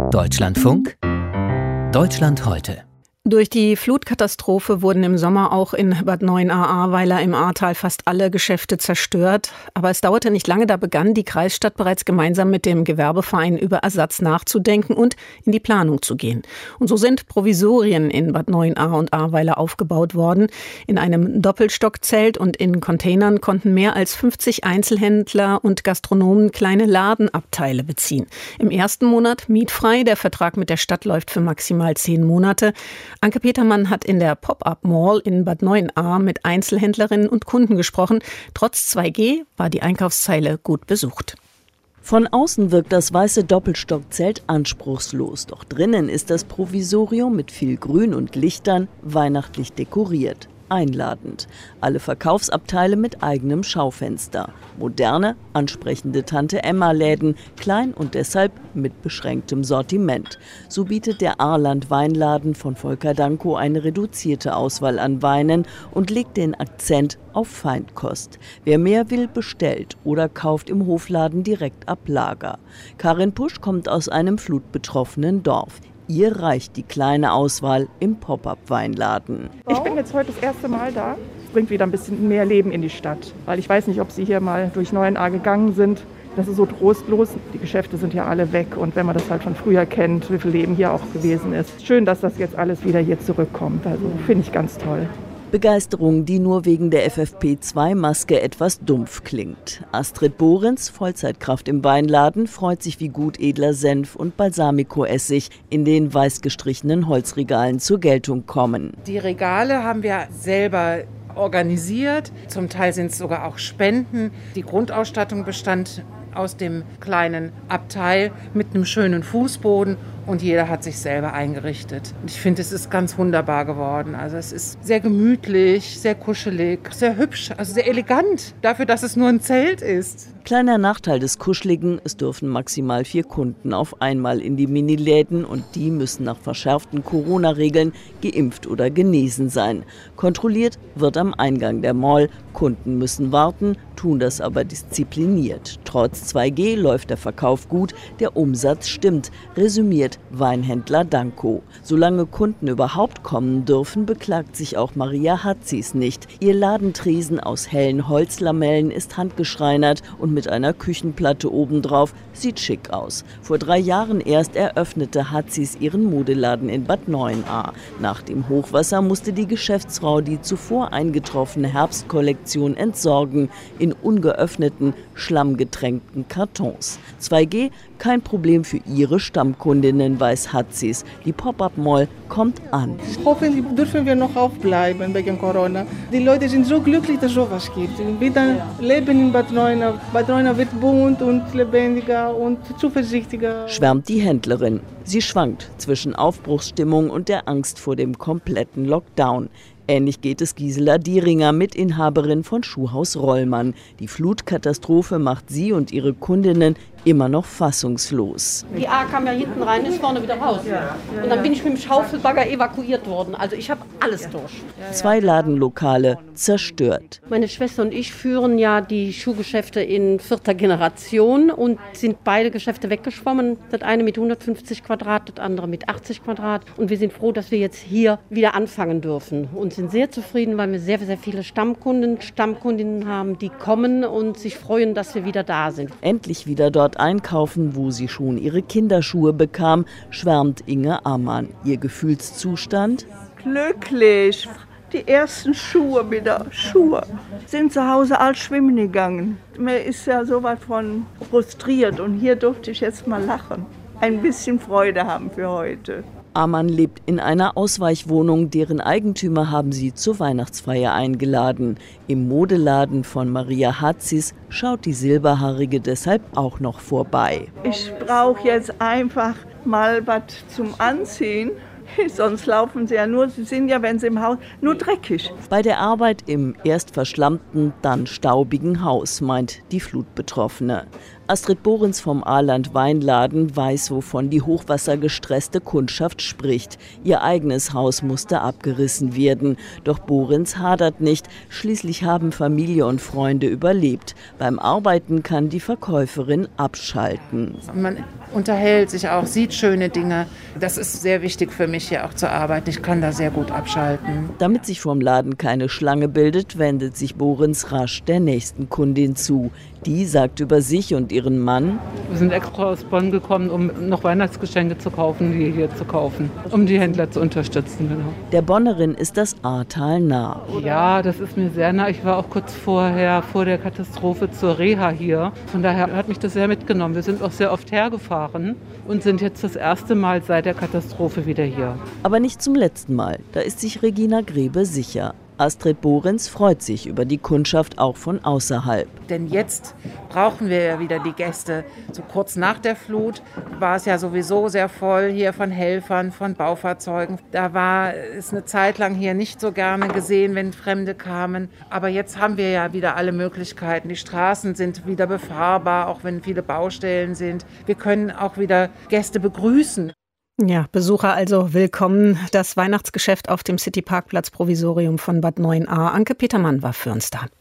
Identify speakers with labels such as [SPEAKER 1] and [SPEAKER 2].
[SPEAKER 1] Deutschlandfunk Deutschland heute.
[SPEAKER 2] Durch die Flutkatastrophe wurden im Sommer auch in Bad Neuenahr-Ahrweiler im Ahrtal fast alle Geschäfte zerstört. Aber es dauerte nicht lange, da begann die Kreisstadt bereits gemeinsam mit dem Gewerbeverein über Ersatz nachzudenken und in die Planung zu gehen. Und so sind Provisorien in Bad Neuenahr und Ahrweiler aufgebaut worden. In einem Doppelstockzelt und in Containern konnten mehr als 50 Einzelhändler und Gastronomen kleine Ladenabteile beziehen. Im ersten Monat mietfrei, der Vertrag mit der Stadt läuft für maximal 10 Monate. Anke Petermann hat in der Pop-up-Mall in Bad Neuenahr mit Einzelhändlerinnen und Kunden gesprochen. Trotz 2G war die Einkaufszeile gut besucht.
[SPEAKER 3] Von außen wirkt das weiße Doppelstockzelt anspruchslos. Doch drinnen ist das Provisorium mit viel Grün und Lichtern weihnachtlich dekoriert. Einladend. Alle Verkaufsabteile mit eigenem Schaufenster. Moderne, ansprechende Tante-Emma-Läden, klein und deshalb mit beschränktem Sortiment. So bietet der Ahrland-Weinladen von Volker Danko eine reduzierte Auswahl an Weinen und legt den Akzent auf Feinkost. Wer mehr will, bestellt oder kauft im Hofladen direkt ab Lager. Karin Pusch kommt aus einem flutbetroffenen Dorf. Ihr reicht die kleine Auswahl im Pop-up-Weinladen.
[SPEAKER 4] Ich bin jetzt heute das erste Mal da. Es bringt wieder ein bisschen mehr Leben in die Stadt. Weil ich weiß nicht, ob Sie hier mal durch Neuenahr gegangen sind. Das ist so trostlos. Die Geschäfte sind ja alle weg. Und wenn man das halt von früher kennt, wie viel Leben hier auch gewesen ist. Schön, dass das jetzt alles wieder hier zurückkommt. Also finde ich ganz toll.
[SPEAKER 3] Begeisterung, die nur wegen der FFP2-Maske etwas dumpf klingt. Astrid Bohrens, Vollzeitkraft im Weinladen, freut sich, wie gut edler Senf und Balsamico-Essig in den weiß gestrichenen Holzregalen zur Geltung kommen.
[SPEAKER 5] Die Regale haben wir selber organisiert. Zum Teil sind es sogar auch Spenden. Die Grundausstattung bestand aus dem kleinen Abteil mit einem schönen Fußboden und jeder hat sich selber eingerichtet. Und ich finde, es ist ganz wunderbar geworden. Also es ist sehr gemütlich, sehr kuschelig, sehr hübsch, also sehr elegant dafür, dass es nur ein Zelt ist.
[SPEAKER 3] Kleiner Nachteil des Kuscheligen, es dürfen maximal 4 Kunden auf einmal in die Miniläden und die müssen nach verschärften Corona-Regeln geimpft oder genesen sein. Kontrolliert wird am Eingang der Mall. Kunden müssen warten, tun das aber diszipliniert. Trotz 2G läuft der Verkauf gut, der Umsatz stimmt, resümiert Weinhändler Danko. Solange Kunden überhaupt kommen dürfen, beklagt sich auch Maria Hatzis nicht. Ihr Ladentresen aus hellen Holzlamellen ist handgeschreinert und mit einer Küchenplatte obendrauf sieht schick aus. Vor 3 Jahren erst eröffnete Hatzis ihren Modeladen in Bad Neuenahr. Nach dem Hochwasser musste die Geschäftsfrau die zuvor eingetroffene Herbstkollektion entsorgen in ungeöffneten, schlammgetränkten Kartons. 2G, kein Problem für ihre Stammkundinnen, weiß Hatzis. Die Pop-up-Mall kommt an.
[SPEAKER 6] Hoffentlich dürfen wir noch aufbleiben wegen Corona. Die Leute sind so glücklich, dass es sowas gibt. Wieder leben in Bad Neuenahr. Bad Neuenahr wird bunt und lebendiger und zuversichtlicher.
[SPEAKER 3] Schwärmt die Händlerin. Sie schwankt zwischen Aufbruchsstimmung und der Angst vor dem kompletten Lockdown. Ähnlich geht es Gisela Dieringer, Mitinhaberin von Schuhhaus Rollmann. Die Flutkatastrophe macht sie und ihre Kundinnen immer noch fassungslos.
[SPEAKER 7] Die A kam ja hinten rein, ist vorne wieder raus. Und dann bin ich mit dem Schaufelbagger evakuiert worden. Also ich habe alles durch.
[SPEAKER 3] 2 Ladenlokale zerstört.
[SPEAKER 7] Meine Schwester und ich führen ja die Schuhgeschäfte in 4. Generation und sind beide Geschäfte weggeschwommen. Das eine mit 150 Quadrat, das andere mit 80 Quadrat. Und wir sind froh, dass wir jetzt hier wieder anfangen dürfen. Und sind sehr zufrieden, weil wir sehr, sehr viele Stammkundinnen haben, die kommen und sich freuen, dass wir wieder da sind.
[SPEAKER 3] Endlich wieder dort einkaufen, wo sie schon ihre Kinderschuhe bekam, schwärmt Inge Ammann. Ihr Gefühlszustand?
[SPEAKER 8] Glücklich. Die ersten Schuhe wieder. Sind zu Hause all schwimmen gegangen. Man ist ja so was von frustriert und hier durfte ich jetzt mal lachen. Ein bisschen Freude haben für heute.
[SPEAKER 3] Ammann lebt in einer Ausweichwohnung, deren Eigentümer haben sie zur Weihnachtsfeier eingeladen. Im Modeladen von Maria Hatzis schaut die Silberhaarige deshalb auch noch vorbei.
[SPEAKER 8] Ich brauche jetzt einfach mal was zum Anziehen. Sonst laufen sie ja nur, sie sind ja, wenn sie im Haus, nur dreckig.
[SPEAKER 3] Bei der Arbeit im erst verschlammten, dann staubigen Haus, meint die Flutbetroffene. Astrid Bohrens vom Aland Weinladen weiß, wovon die hochwassergestresste Kundschaft spricht. Ihr eigenes Haus musste abgerissen werden. Doch Bohrens hadert nicht. Schließlich haben Familie und Freunde überlebt. Beim Arbeiten kann die Verkäuferin abschalten.
[SPEAKER 5] Man unterhält sich auch, sieht schöne Dinge. Das ist sehr wichtig für mich, hier auch zu arbeiten. Ich kann da sehr gut abschalten.
[SPEAKER 3] Damit sich vorm Laden keine Schlange bildet, wendet sich Bohrens rasch der nächsten Kundin zu. Die sagt über sich und ihren Mann:
[SPEAKER 9] Wir sind extra aus Bonn gekommen, um noch Weihnachtsgeschenke zu kaufen, die hier zu kaufen, um die Händler zu unterstützen. Genau.
[SPEAKER 3] Der Bonnerin ist das Ahrtal nah.
[SPEAKER 9] Ja, das ist mir sehr nah. Ich war auch kurz vor der Katastrophe zur Reha hier. Von daher hat mich das sehr mitgenommen. Wir sind auch sehr oft hergefahren und sind jetzt das erste Mal seit der Katastrophe wieder hier.
[SPEAKER 3] Aber nicht zum letzten Mal. Da ist sich Regina Grebe sicher. Astrid Bohrens freut sich über die Kundschaft auch von außerhalb.
[SPEAKER 5] Denn jetzt brauchen wir ja wieder die Gäste. So kurz nach der Flut war es ja sowieso sehr voll hier von Helfern, von Baufahrzeugen. Da war es eine Zeit lang hier nicht so gerne gesehen, wenn Fremde kamen. Aber jetzt haben wir ja wieder alle Möglichkeiten. Die Straßen sind wieder befahrbar, auch wenn viele Baustellen sind. Wir können auch wieder Gäste begrüßen.
[SPEAKER 2] Ja, Besucher also willkommen. Das Weihnachtsgeschäft auf dem City-Parkplatz Provisorium von Bad 9a. Anke Petermann war für uns da.